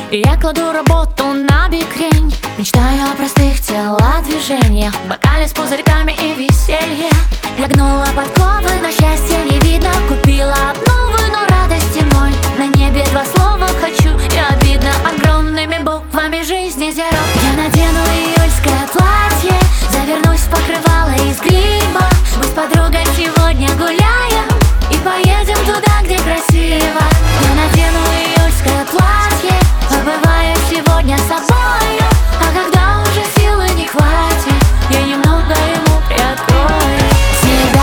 Я кладу работу на бикрень, мечтаю о простых телодвижениях, бокале с пузырьками и веселье. Я гнула подковы, но счастья не видно. Купила обновы, но радости ноль. На небе два слова хочу, и обидно огромными буквами жизни зеро. Я надену июльское платье, завернусь в покрывало из гриба. Мы с подругой сегодня гуляем и поедем туда, где красиво. Я надену июльское платье, побываю сегодня собою. А когда уже силы не хватит, я немного ему приоткрою себя.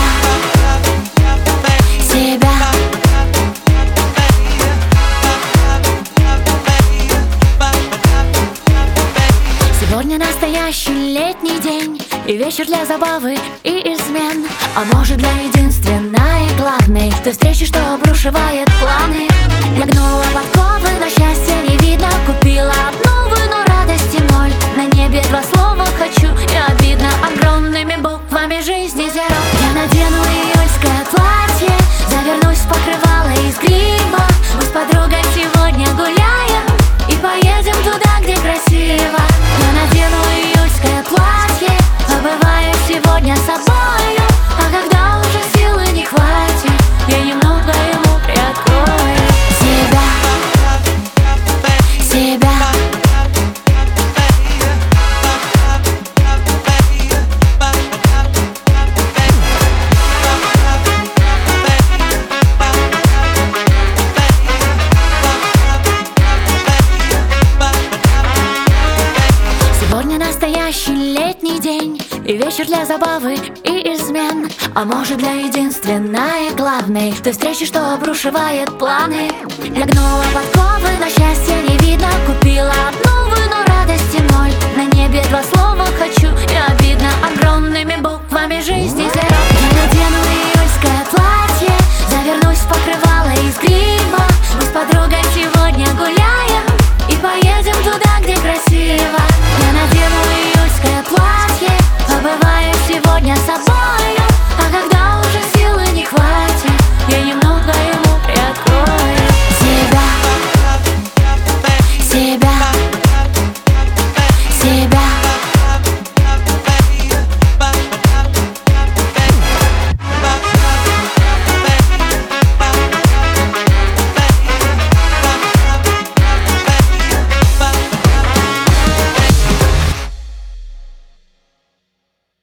Сегодня настоящий летний день, и вечер для забавы и измен. А может, для единственной и главной той встречи, что обрушивает планы. Я гнула подковы, но счастья не видно. Купила обновы, но радости ноль. На небе два слова хочу, и обидно огромными буквами жизни зеро. Я надену июльское платье, завернусь в покрывало из гриба. Мы с подругой сегодня гуляем и поедем туда, где красиво. Я надену июльское платье, побываю сегодня собою. А когда уже силы не хватит, я немного ему приоткрою себя. Сегодня настоящий летний день, и вечер для забавы и измен. А может, для единственной и главной той встречи, что обрушивает планы. Я гнула подковы, но счастья не видно. Купила